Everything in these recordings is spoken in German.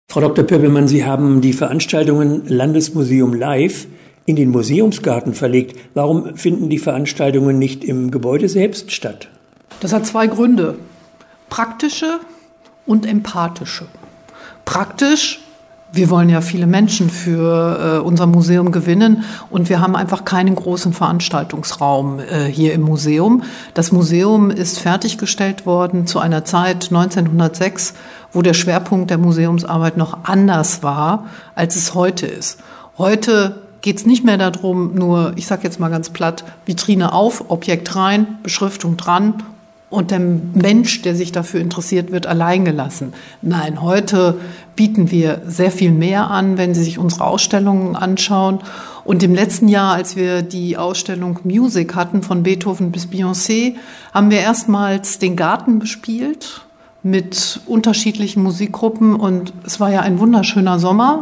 Frau Dr. Pöbelmann, Sie haben die Veranstaltungen Landesmuseum Live in den Museumsgarten verlegt. Warum finden die Veranstaltungen nicht im Gebäude selbst statt? Das hat zwei Gründe: praktische und empathische. Praktisch: wir wollen ja viele Menschen für unser Museum gewinnen und wir haben einfach keinen großen Veranstaltungsraum hier im Museum. Das Museum ist fertiggestellt worden zu einer Zeit 1906, wo der Schwerpunkt der Museumsarbeit noch anders war, als es heute ist. Heute geht es nicht mehr darum, nur, ich sage jetzt mal ganz platt, Vitrine auf, Objekt rein, Beschriftung dran und der Mensch, der sich dafür interessiert, wird allein gelassen. Nein, heute bieten wir sehr viel mehr an, wenn Sie sich unsere Ausstellungen anschauen. Und im letzten Jahr, als wir die Ausstellung Music hatten, von Beethoven bis Beyoncé, haben wir erstmals den Garten bespielt mit unterschiedlichen Musikgruppen. Und es war ja ein wunderschöner Sommer.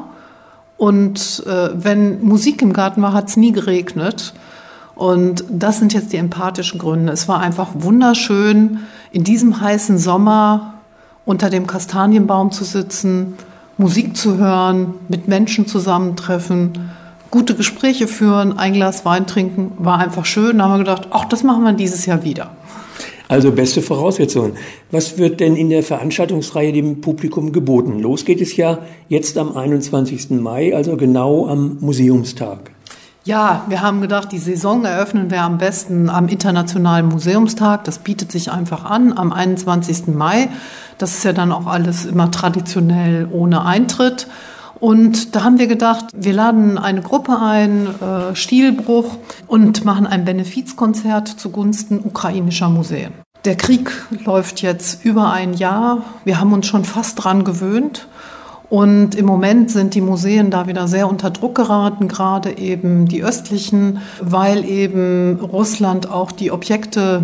Und wenn Musik im Garten war, hat es nie geregnet. Und das sind jetzt die empathischen Gründe. Es war einfach wunderschön, in diesem heißen Sommer unter dem Kastanienbaum zu sitzen, Musik zu hören, mit Menschen zusammentreffen, gute Gespräche führen, ein Glas Wein trinken. War einfach schön. Da haben wir gedacht, ach, das machen wir dieses Jahr wieder. Also beste Voraussetzungen. Was wird denn in der Veranstaltungsreihe dem Publikum geboten? Los geht es ja jetzt am 21. Mai, also genau am Museumstag. Ja, wir haben gedacht, die Saison eröffnen wir am besten am Internationalen Museumstag. Das bietet sich einfach an, am 21. Mai. Das ist ja dann auch alles immer traditionell ohne Eintritt. Und da haben wir gedacht, wir laden eine Gruppe ein, Stilbruch, und machen ein Benefizkonzert zugunsten ukrainischer Museen. Der Krieg läuft jetzt über ein Jahr. Wir haben uns schon fast dran gewöhnt. Und im Moment sind die Museen da wieder sehr unter Druck geraten, gerade eben die östlichen, weil eben Russland auch die Objekte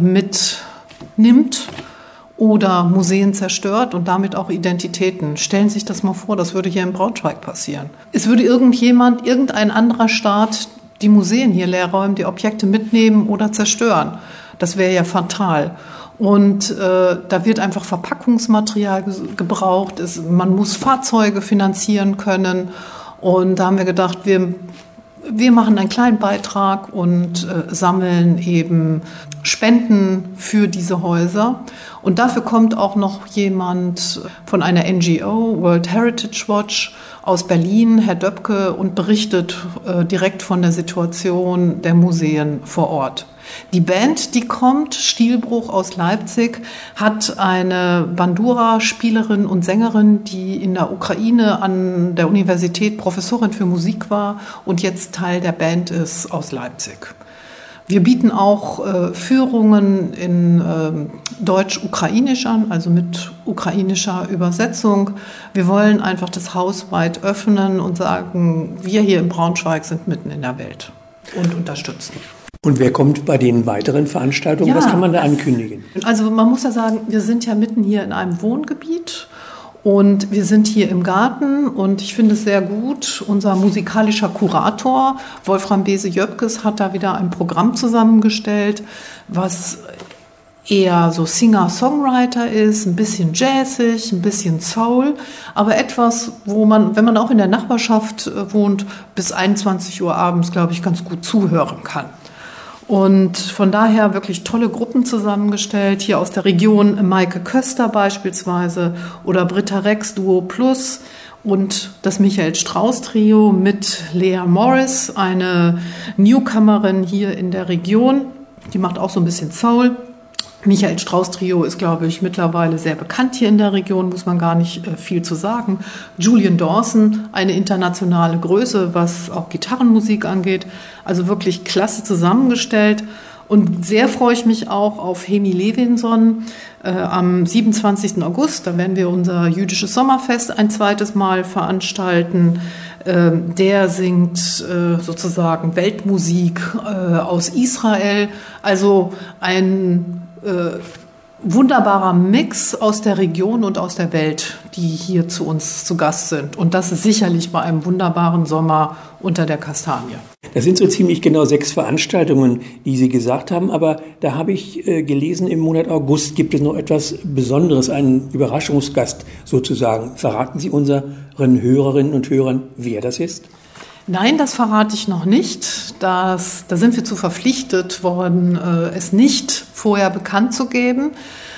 mitnimmt oder Museen zerstört und damit auch Identitäten. Stellen Sie sich das mal vor, das würde hier in Braunschweig passieren. Es würde irgendein anderer Staat die Museen hier leer räumen, die Objekte mitnehmen oder zerstören. Das wäre ja fatal. Und da wird einfach Verpackungsmaterial gebraucht. Man muss Fahrzeuge finanzieren können. Und da haben wir gedacht, wir machen einen kleinen Beitrag und sammeln eben Spenden für diese Häuser. Und dafür kommt auch noch jemand von einer NGO, World Heritage Watch, aus Berlin, Herr Döpke, und berichtet direkt von der Situation der Museen vor Ort. Die Band, die kommt, Stilbruch aus Leipzig, hat eine Bandura-Spielerin und Sängerin, die in der Ukraine an der Universität Professorin für Musik war und jetzt Teil der Band ist, aus Leipzig. Wir bieten auch Führungen in Deutsch-Ukrainisch an, also mit ukrainischer Übersetzung. Wir wollen einfach das Haus weit öffnen und sagen, wir hier in Braunschweig sind mitten in der Welt und unterstützen. Und wer kommt bei den weiteren Veranstaltungen? Ja, was kann man da ankündigen? Also man muss ja sagen, wir sind ja mitten hier in einem Wohngebiet und wir sind hier im Garten und ich finde es sehr gut. Unser musikalischer Kurator Wolfram Bese-Jöpkes hat da wieder ein Programm zusammengestellt, was eher so Singer-Songwriter ist, ein bisschen jazzig, ein bisschen Soul, aber etwas, wo man, wenn man auch in der Nachbarschaft wohnt, bis 21 Uhr abends, glaube ich, ganz gut zuhören kann. Und von daher wirklich tolle Gruppen zusammengestellt, hier aus der Region Maike Köster beispielsweise oder Britta Rex Duo Plus und das Michael Strauß Trio mit Lea Morris, eine Newcomerin hier in der Region, die macht auch so ein bisschen Soul. Michael Strauß Trio ist, glaube ich, mittlerweile sehr bekannt hier in der Region, muss man gar nicht viel zu sagen. Julian Dawson, eine internationale Größe, was auch Gitarrenmusik angeht. Also wirklich klasse zusammengestellt. Und sehr freue ich mich auch auf Hemi Levinson am 27. August. Da werden wir unser jüdisches Sommerfest ein zweites Mal veranstalten. Der singt sozusagen Weltmusik aus Israel. Also ein wunderbarer Mix aus der Region und aus der Welt, die hier zu uns zu Gast sind. Und das ist sicherlich bei einem wunderbaren Sommer unter der Kastanie. Das sind so ziemlich genau 6 Veranstaltungen, die Sie gesagt haben. Aber da habe ich gelesen, im Monat August gibt es noch etwas Besonderes, einen Überraschungsgast sozusagen. Verraten Sie unseren Hörerinnen und Hörern, wer das ist? Nein, das verrate ich noch nicht. Da sind wir zu verpflichtet worden, es nicht vorher bekannt zu geben.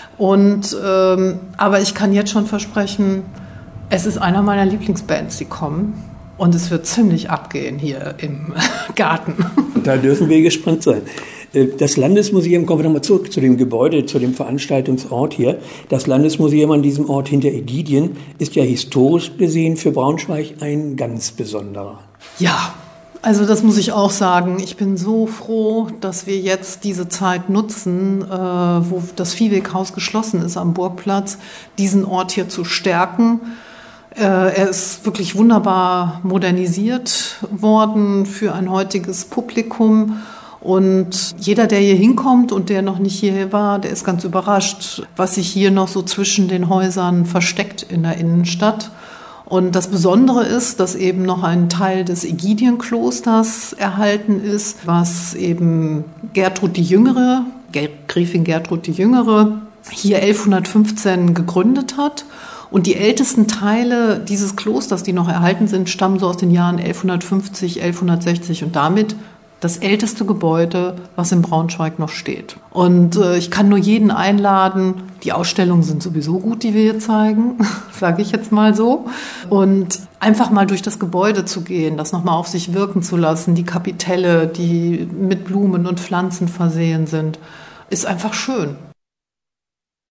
Aber ich kann jetzt schon versprechen, es ist einer meiner Lieblingsbands, die kommen. Und es wird ziemlich abgehen hier im Garten. Da dürfen wir gespannt sein. Das Landesmuseum, kommen wir nochmal zurück zu dem Gebäude, zu dem Veranstaltungsort hier. Das Landesmuseum an diesem Ort hinter Egidien ist ja historisch gesehen für Braunschweig ein ganz besonderer. Ja, also das muss ich auch sagen. Ich bin so froh, dass wir jetzt diese Zeit nutzen, wo das Viehweghaus geschlossen ist am Burgplatz, diesen Ort hier zu stärken. Er ist wirklich wunderbar modernisiert worden für ein heutiges Publikum. Und jeder, der hier hinkommt und der noch nicht hier war, der ist ganz überrascht, was sich hier noch so zwischen den Häusern versteckt in der Innenstadt. Und das Besondere ist, dass eben noch ein Teil des Ägidienklosters erhalten ist, was eben Gertrud die Jüngere, Gräfin Gertrud die Jüngere, hier 1115 gegründet hat. Und die ältesten Teile dieses Klosters, die noch erhalten sind, stammen so aus den Jahren 1150, 1160 und damit das älteste Gebäude, was in Braunschweig noch steht. Und ich kann nur jeden einladen, die Ausstellungen sind sowieso gut, die wir hier zeigen, sage ich jetzt mal so. Und einfach mal durch das Gebäude zu gehen, das nochmal auf sich wirken zu lassen, die Kapitelle, die mit Blumen und Pflanzen versehen sind, ist einfach schön.